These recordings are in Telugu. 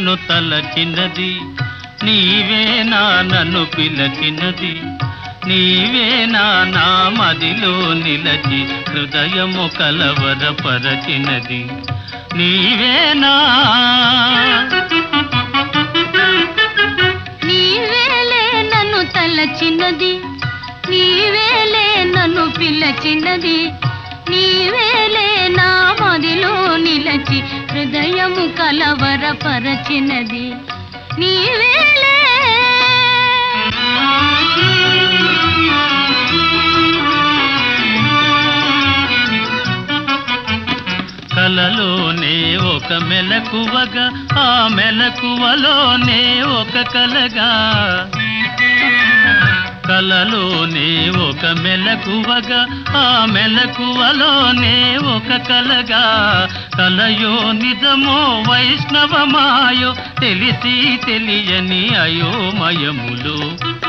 నన్ను తలచినది, నీవేనా నన్ను పిలచినది, నీవేనా నా మదిలో నిలచి హృదయము కలవరపరచినది, నీవేనా. నీవేలే నన్ను తలచినది, నీవేలే నన్ను పిలచినది, నీవేలే నా మదిలో నిలచి హృదయము కలవరపరచినది, నీవేలే. కలలోనే ఒక మెలకువగా, ఆ మెలకువలోనే ఒక కలగా, కలలోనే ఒక మెలకువగా, ఆ మెలకువలోనే ఒక కలగా, కలయో నిజమో వైష్ణవమాయో తెలిసి తెలియని అయోమయములు,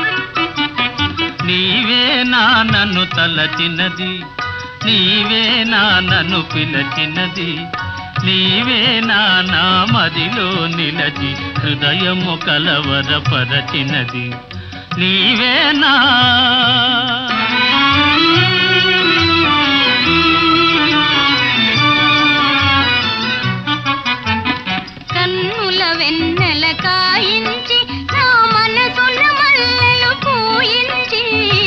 నీవేనా నన్ను తలచినది, నీవేనా నన్ను పిలచినది, నీవేనా నా మదిలో నిలచి హృదయము కలవరపరచినది, నీవేనా. కన్నుల వెన్నెల కాయించి నా మనసున మల్లెలు పూయించి,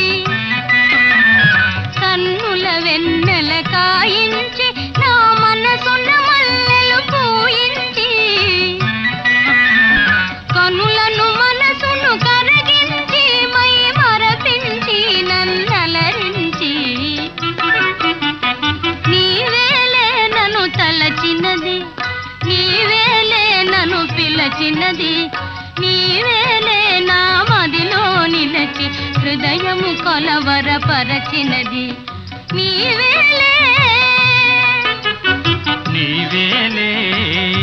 కన్నుల వెన్నెల కాయించి నా మనసున మల్లెలు పూయించి, కనులను మనసును కరగించి మై మరపించి నన్నలరించి, నీవేలే నన్ను తలచినది, నీవేలే నన్ను పిలచినది, నీవేలే నా మదిలో నిలచి హృదయము కొలవరపరచినది, నీవేలే. నీవేలే